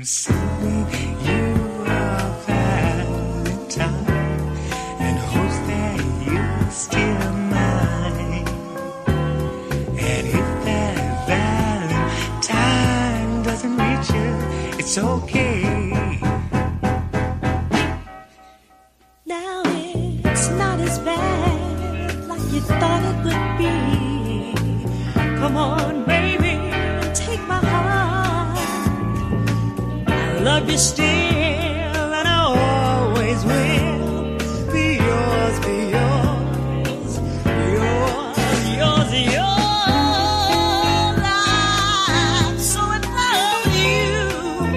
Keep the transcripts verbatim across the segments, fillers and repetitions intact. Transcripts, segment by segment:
sending you a valentine and hopes that you're still mine. And if that valentine doesn't reach you, it's okay. Now it's not as bad like you thought it would be. Come on, baby, and take my heart. I love you still, and I always will be yours, be yours, yours, yours, yours. I'm so in love with you.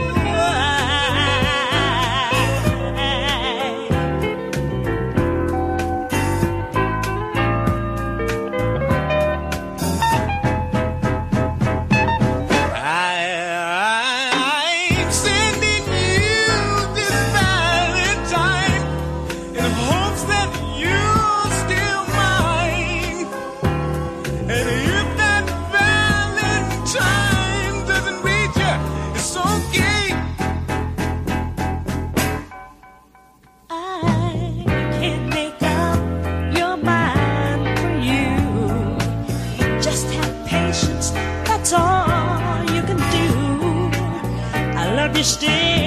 I'm sending you this valentine in hopes that you're still mine. And if that valentine doesn't reach you, it's okay. I can't make up your mind for you. Just have patience, that's all you can do. I love you still.